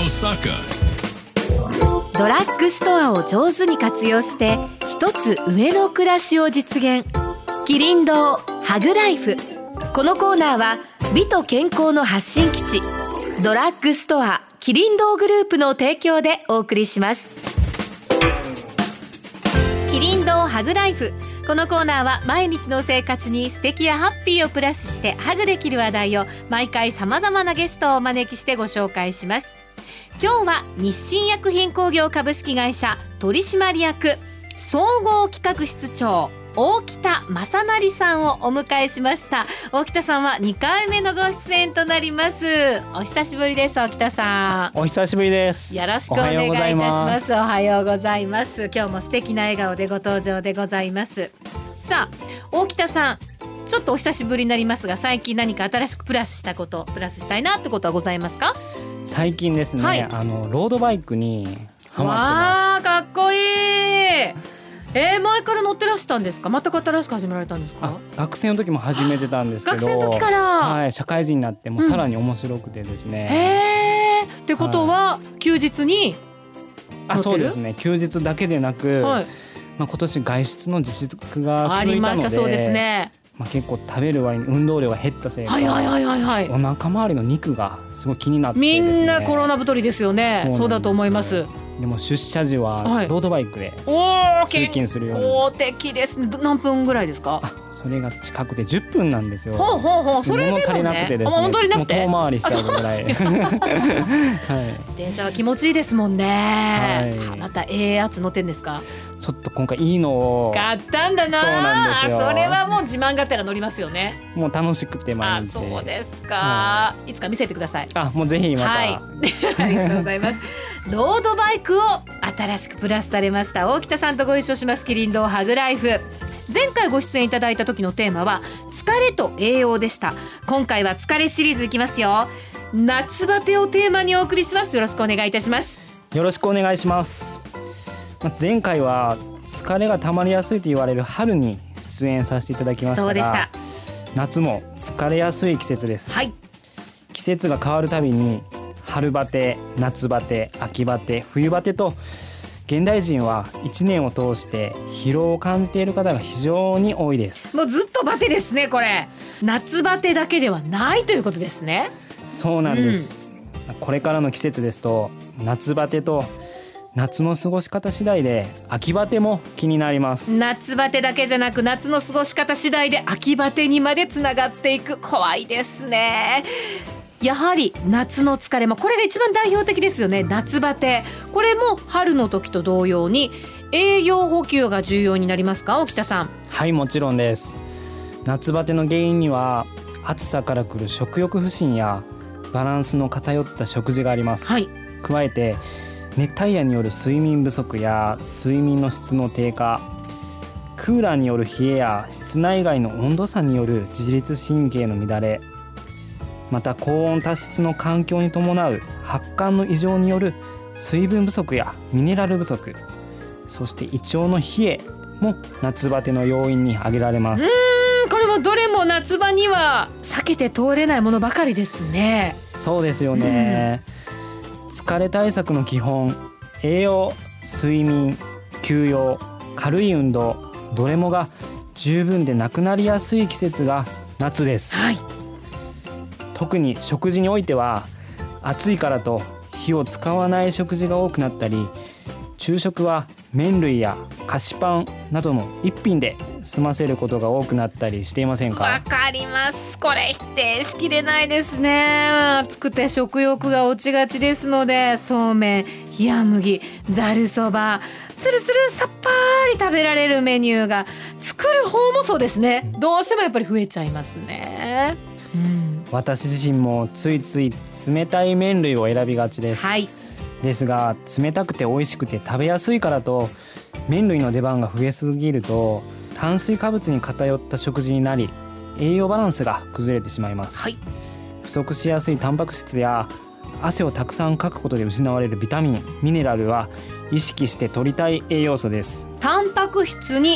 Osaka。 ドラッグストアを上手に活用して一つ上の暮らしを実現。キリン堂ハグライフ。このコーナーは美と健康の発信基地ドラッグストアキリン堂グループの提供でお送りします。キリン堂ハグライフ。このコーナーは毎日の生活に素敵やハッピーをプラスしてハグできる話題を毎回さまざまなゲストをお招きしてご紹介します。今日は日清薬品工業株式会社取締役総合企画室長大北正成さんをお迎えしました。大北さんは2回目のご出演となります。お久しぶりです。大北さんお久しぶりです。 よろしくお願いいたします。おはようございます。今日も素敵な笑顔でご登場でございます。さあ大北さん、ちょっとお久しぶりになりますが、最近何か新しくプラスしたこと、プラスしたいなってことはございますか？ 最近ですね、 はい、 ロードバイクにハマってます。 わー、かっこいい。前から乗ってらしたんですか？全く新しく始められたんですか？ 学生の時も始めてたんですけど、 学生の時から、 はい、社会人になってもさらに面白くてですね、 ってことは、休日に乗ってる？ そうですね、休日だけでなく、 はい、 今年外出の自粛が続いたので、 ありました。そうですね、 結構食べる割に運動量が減ったせいか、お腹周りの肉がすごい気になってですね、 みんなコロナ太りですよね。そうだと思います。 でも出社時はロードバイクで通勤するように。 大敵ですね。何分ぐらいですか？ それが近くて10分なんですよ。 それでもね、 物足りなくてですね、もう遠回りしちゃうぐらい、はい、 自転車は気持ちいいですもんね、はい、またやつ乗ってんですか？ ちょっと今回いいのを買ったんだな。 そうなんですよ。 それはもう自慢がてら乗りますよね。 もう楽しくて毎日。 そうですか、いつか見せてください。 もうぜひまた、 はい、ありがとうございます。ロードバイクを新しくプラスされました大北さんとご一緒しますキリン堂ハグライフ。前回ご出演いただいた時のテーマは疲れと栄養でした。今回は疲れシリーズいきますよ。夏バテをテーマにお送りします。よろしくお願いいたします。 よろしくお願いします。前回は疲れが溜まりやすいと言われる春に出演させていただきましたが、 そうでした。 夏も疲れやすい季節です、はい、季節が変わるたびに春バテ、夏バテ、秋バテ、冬バテと現代人は1年を通して疲労を感じている方が非常に多いです。 もうずっとバテですね。これ夏バテだけではないということですね。 そうなんです、これからの季節ですと夏バテと夏の過ごし方次第で秋バテも気になります。 夏バテだけじゃなく夏の過ごし方次第で秋バテにまでつながっていく。怖いですね。やはり夏の疲れ、これが一番代表的ですよね。夏バテ、これも春の時と同様に栄養補給が重要になりますか？沖田さん。 はい、もちろんです。夏バテの原因には暑さから来る食欲不振やバランスの偏った食事があります、はい、加えて熱帯夜による睡眠不足や睡眠の質の低下、クーラーによる冷えや室内外の温度差による自律神経の乱れ、また高温多湿の環境に伴う発汗の異常による水分不足やミネラル不足、そして胃腸の冷えも夏バテの要因に挙げられます。 これもどれも夏場には避けて通れないものばかりですね。 そうですよね、疲れ対策の基本、栄養、睡眠、休養、軽い運動、どれもが十分でなくなりやすい季節が夏です、はい、特に食事においては暑いからと火を使わない食事が多くなったり、昼食は麺類や菓子パンなどの一品で済ませることが多くなったりしていませんか？ わかります。これ否定しきれないですね。暑くて食欲が落ちがちですので、そうめん、冷麦、ざるそば、つるつるさっぱり食べられるメニューが作る方もそうですね、どうしてもやっぱり増えちゃいますね、 私自身もついつい冷たい麺類を選びがちです、はい、ですが冷たくて美味しくて食べやすいからと麺類の出番が増えすぎると炭水化物に偏った食事になり栄養バランスが崩れてしまいます、はい、不足しやすいタンパク質や汗をたくさんかくことで失われるビタミン、ミネラルは意識して摂りたい栄養素です。 タンパク質に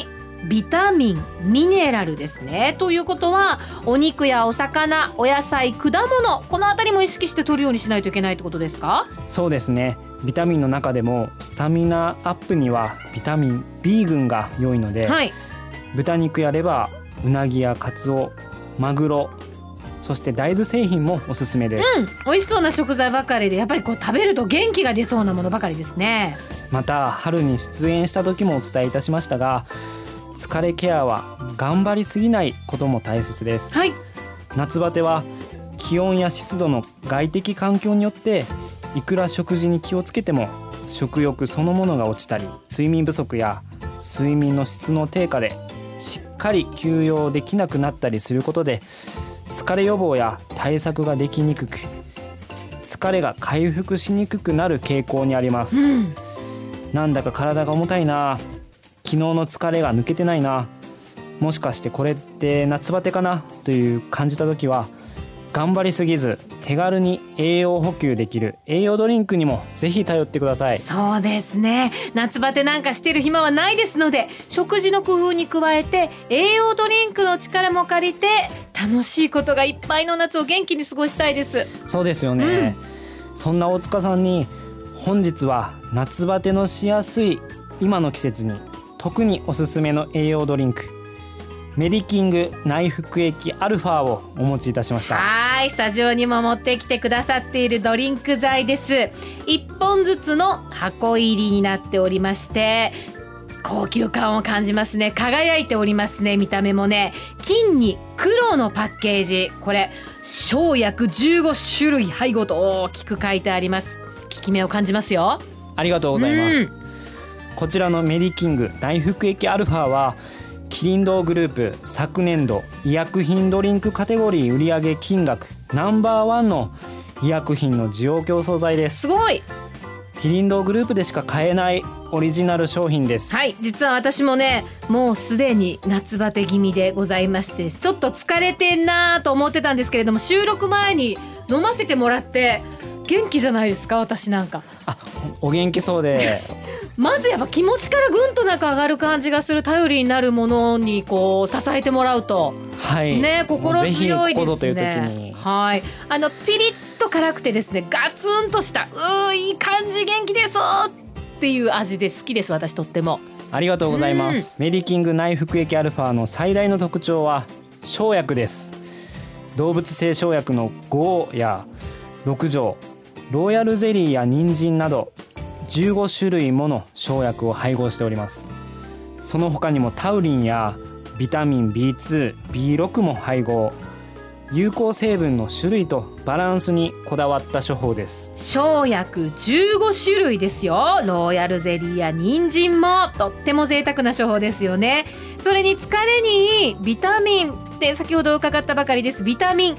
ビタミン、ミネラルですね。ということはお肉やお魚、お野菜、果物、このあたりも意識して摂るようにしないといけないってことですか？ そうですね。ビタミンの中でもスタミナアップにはビタミン B 群が良いので、はい、豚肉やレバー、うなぎやカツオ、マグロ、そして大豆製品もおすすめです。 美味しそうな食材ばかりで、やっぱりこう食べると元気が出そうなものばかりですね。 また春に出演した時もお伝えいたしましたが、疲れケアは頑張りすぎないことも大切です、はい、夏バテは気温や湿度の外的環境によっていくら食事に気をつけても食欲そのものが落ちたり、睡眠不足や睡眠の質の低下でしっかり休養できなくなったりすることで、疲れ予防や対策ができにくく、疲れが回復しにくくなる傾向にあります、なんだか体が重たいな、昨日の疲れが抜けてないな、もしかしてこれって夏バテかなという感じた時は、頑張りすぎず手軽に栄養補給できる栄養ドリンクにもぜひ頼ってください。 そうですね、夏バテなんかしてる暇はないですので、食事の工夫に加えて栄養ドリンクの力も借りて楽しいことがいっぱいの夏を元気に過ごしたいです。 そうですよね、そんな大塚さんに本日は夏バテのしやすい今の季節に特におすすめの栄養ドリンク、メディキング内服液アルファをお持ちいたしました。 はい、スタジオにも持ってきてくださっているドリンク剤です。1本ずつの箱入りになっておりまして、高級感を感じますね。輝いておりますね。見た目もね、金に黒のパッケージ、これ生薬15種類配合と大きく書いてあります。効き目を感じますよ。 ありがとうございます、こちらのメディキング内服液アルファはキリン堂グループ昨年度医薬品ドリンクカテゴリー売上金額No.1の医薬品の需要競争剤です。 すごい。 キリン堂グループでしか買えないオリジナル商品です。 はい、実は私もね、もうすでに夏バテ気味でございまして、ちょっと疲れてんなと思ってたんですけれども、収録前に飲ませてもらって元気じゃないですか。私なんかお元気そうでまずやっぱ気持ちからぐんとなんか上がる感じがする、頼りになるものにこう支えてもらうと、 はいね、心強いですね。 ぜひここぞという時に、 はい、ピリッと辛くてですね、ガツンとしたいい感じ、元気ですっていう味で好きです。私とっても。 ありがとうございます、メディキング内服液アルファの最大の特徴は生薬です。動物性生薬の5や6錠、ロイヤルゼリーや人参など15種類もの生薬を配合しております。その他にもタウリンやビタミン B2、B6 も配合、有効成分の種類とバランスにこだわった処方です。 生薬15種類ですよ。ロイヤルゼリーや人参もとっても贅沢な処方ですよね。それに疲れにいいビタミンで、先ほど伺ったばかりです。ビタミン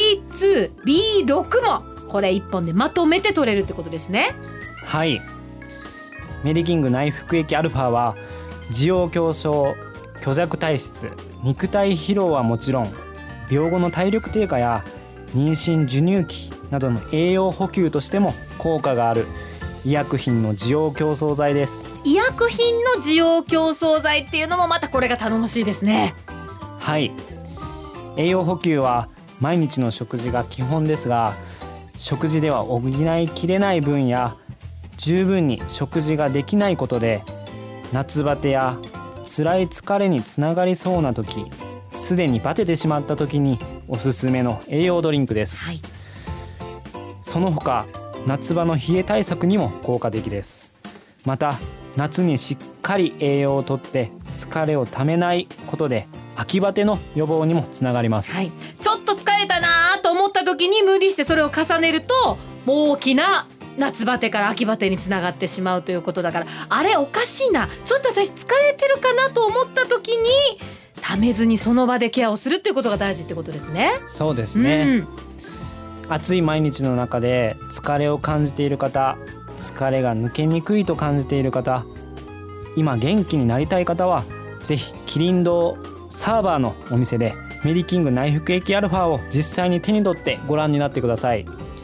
B2、B6 もこれ1本でまとめて取れるってことですね。 はい、メディキング内服液アルファは滋養強壮、虚弱体質、肉体疲労はもちろん、病後の体力低下や妊娠授乳期などの栄養補給としても効果がある医薬品の滋養強壮剤です。 医薬品の滋養強壮剤っていうのもまたこれが頼もしいですね。 はい、栄養補給は毎日の食事が基本ですが、食事では補いきれない分や十分に食事ができないことで夏バテや辛い疲れにつながりそうな時、すでにバテてしまった時におすすめの栄養ドリンクです、はい、その他夏場の冷え対策にも効果的です。また夏にしっかり栄養をとって疲れをためないことで秋バテの予防にもつながります、 はい、ちょっと疲れたなと思った時に無理してそれを重ねると大きな夏バテから秋バテにつながってしまうということだから、あれおかしいな、ちょっと私疲れてるかなと思った時にためずにその場でケアをするっていうことが大事ってことですね。 そうですね、暑い毎日の中で疲れを感じている方、疲れが抜けにくいと感じている方、今元気になりたい方はぜひキリン堂サーバーのお店でメディキング内服液アルファを実際に手に取ってご覧になってください。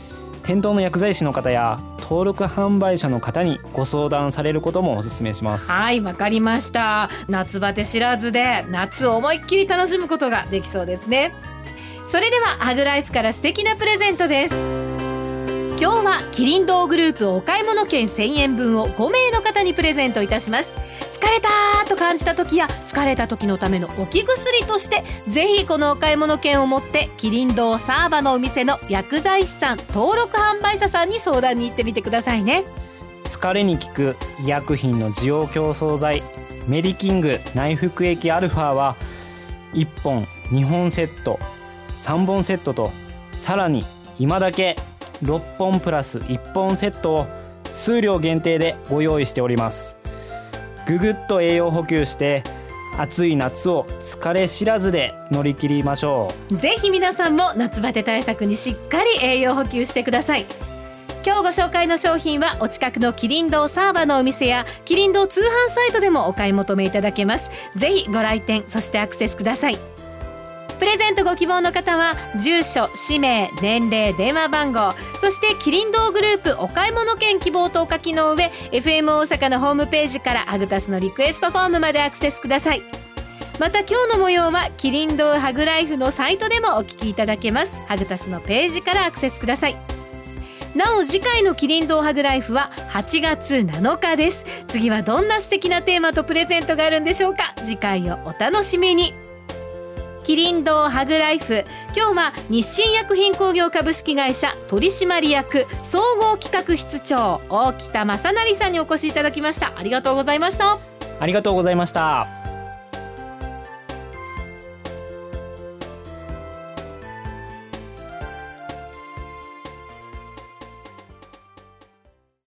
店頭の薬剤師の方や登録販売者の方にご相談されることもお勧めします。 はい、わかりました。夏バテ知らずで夏を思いっきり楽しむことができそうですね。それではハグライフから素敵なプレゼントです。今日はキリン堂グループお買い物券1000円分を5名の方にプレゼントいたします。疲れたと感じた時や疲れた時のための置き薬として、ぜひこのお買い物券を持ってキリン堂サーバのお店の薬剤師さん、登録販売者さんに相談に行ってみてくださいね。 疲れに効く医薬品の需要競争剤メディキング内服液アルファは1本2本セット3本セットと、さらに今だけ6本プラス1本セットを数量限定でご用意しております。ぐぐっと栄養補給して暑い夏を疲れ知らずで乗り切りましょう。ぜひ皆さんも夏バテ対策にしっかり栄養補給してください。今日ご紹介の商品はお近くのキリン堂サーバのお店やキリン堂通販サイトでもお買い求めいただけます。ぜひご来店、そしてアクセスください。プレゼントご希望の方は住所、氏名、年齢、電話番号、そしてキリン堂グループお買い物券希望とお書きの上、 FM 大阪のホームページからアグタスのリクエストフォームまでアクセスください。また今日の模様はキリン堂ハグライフのサイトでもお聞きいただけます。ハグタスのページからアクセスください。なお次回のキリン堂ハグライフは8月7日です。次はどんな素敵なテーマとプレゼントがあるんでしょうか。次回をお楽しみに。キリン堂ハグライフ、今日は日清薬品工業株式会社取締役総合企画室長大北正成さんにお越しいただきました。ありがとうございました。 ありがとうございました。